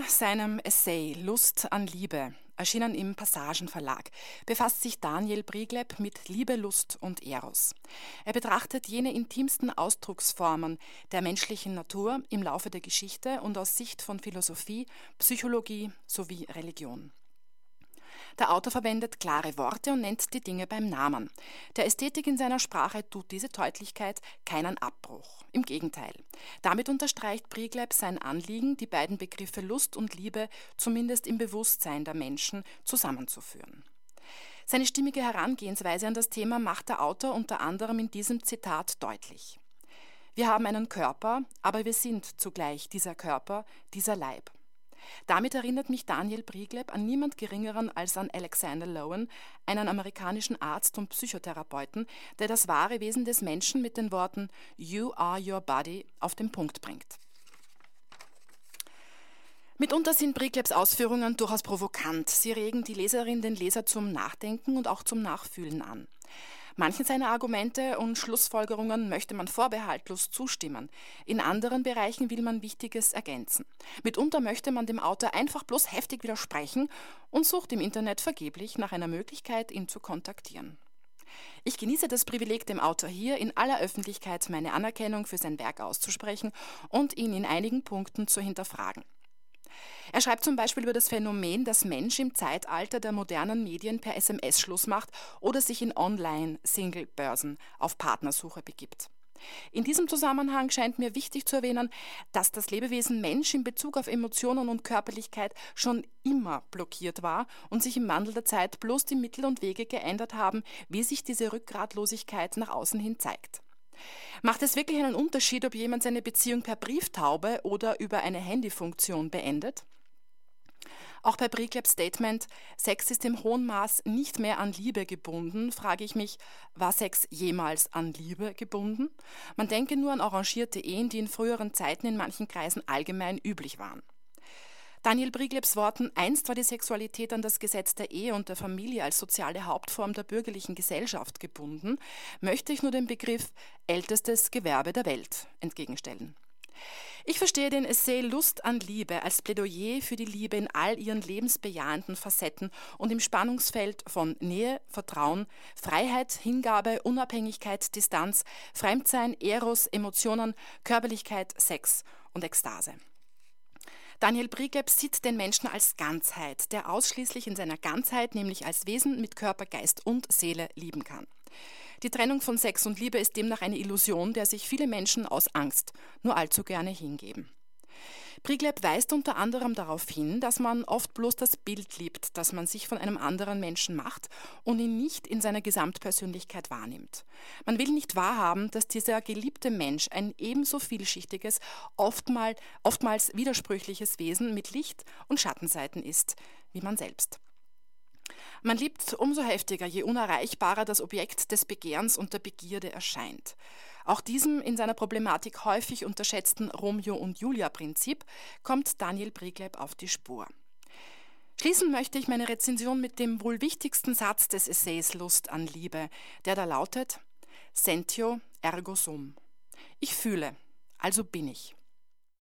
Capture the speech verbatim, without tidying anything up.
seinem Essay Lust an Liebe, erschienen im Passagen Verlag, befasst sich Daniel Brigleb mit Liebe, Lust und Eros. Er betrachtet jene intimsten Ausdrucksformen der menschlichen Natur im Laufe der Geschichte und aus Sicht von Philosophie, Psychologie sowie Religion. Der Autor verwendet klare Worte und nennt die Dinge beim Namen. Der Ästhetik in seiner Sprache tut diese Deutlichkeit keinen Abbruch. Im Gegenteil. Damit unterstreicht Brigleb sein Anliegen, die beiden Begriffe Lust und Liebe zumindest im Bewusstsein der Menschen zusammenzuführen. Seine stimmige Herangehensweise an das Thema macht der Autor unter anderem in diesem Zitat deutlich. Wir haben einen Körper, aber wir sind zugleich dieser Körper, dieser Leib. Damit erinnert mich Daniel Brigleb an niemand Geringeren als an Alexander Lowen, einen amerikanischen Arzt und Psychotherapeuten, der das wahre Wesen des Menschen mit den Worten "You are your body" auf den Punkt bringt. Mitunter sind Briglebs Ausführungen durchaus provokant. Sie regen die Leserin, den Leser zum Nachdenken und auch zum Nachfühlen an. Manchen seiner Argumente und Schlussfolgerungen möchte man vorbehaltlos zustimmen. In anderen Bereichen will man Wichtiges ergänzen. Mitunter möchte man dem Autor einfach bloß heftig widersprechen und sucht im Internet vergeblich nach einer Möglichkeit, ihn zu kontaktieren. Ich genieße das Privileg, dem Autor hier in aller Öffentlichkeit meine Anerkennung für sein Werk auszusprechen und ihn in einigen Punkten zu hinterfragen. Er schreibt zum Beispiel über das Phänomen, dass Mensch im Zeitalter der modernen Medien per S M S Schluss macht oder sich in Online-Single-Börsen auf Partnersuche begibt. In diesem Zusammenhang scheint mir wichtig zu erwähnen, dass das Lebewesen Mensch in Bezug auf Emotionen und Körperlichkeit schon immer blockiert war und sich im Wandel der Zeit bloß die Mittel und Wege geändert haben, wie sich diese Rückgratlosigkeit nach außen hin zeigt. Macht es wirklich einen Unterschied, ob jemand seine Beziehung per Brieftaube oder über eine Handyfunktion beendet? Auch bei Briglebs Statement, Sex ist im hohen Maß nicht mehr an Liebe gebunden, frage ich mich, war Sex jemals an Liebe gebunden? Man denke nur an arrangierte Ehen, die in früheren Zeiten in manchen Kreisen allgemein üblich waren. Daniel Briglebs Worten, einst war die Sexualität an das Gesetz der Ehe und der Familie als soziale Hauptform der bürgerlichen Gesellschaft gebunden, möchte ich nur den Begriff ältestes Gewerbe der Welt entgegenstellen. Ich verstehe den Essay Lust an Liebe als Plädoyer für die Liebe in all ihren lebensbejahenden Facetten und im Spannungsfeld von Nähe, Vertrauen, Freiheit, Hingabe, Unabhängigkeit, Distanz, Fremdsein, Eros, Emotionen, Körperlichkeit, Sex und Ekstase. Daniel Brigleb sieht den Menschen als Ganzheit, der ausschließlich in seiner Ganzheit, nämlich als Wesen mit Körper, Geist und Seele, lieben kann. Die Trennung von Sex und Liebe ist demnach eine Illusion, der sich viele Menschen aus Angst nur allzu gerne hingeben. Brigleb weist unter anderem darauf hin, dass man oft bloß das Bild liebt, das man sich von einem anderen Menschen macht und ihn nicht in seiner Gesamtpersönlichkeit wahrnimmt. Man will nicht wahrhaben, dass dieser geliebte Mensch ein ebenso vielschichtiges, oftmals, oftmals widersprüchliches Wesen mit Licht- und Schattenseiten ist, wie man selbst. Man liebt umso heftiger, je unerreichbarer das Objekt des Begehrens und der Begierde erscheint. Auch diesem in seiner Problematik häufig unterschätzten Romeo- und Julia-Prinzip kommt Daniel Brigleb auf die Spur. Schließen möchte ich meine Rezension mit dem wohl wichtigsten Satz des Essays Lust an Liebe, der da lautet: Sentio ergo sum. Ich fühle, also bin ich.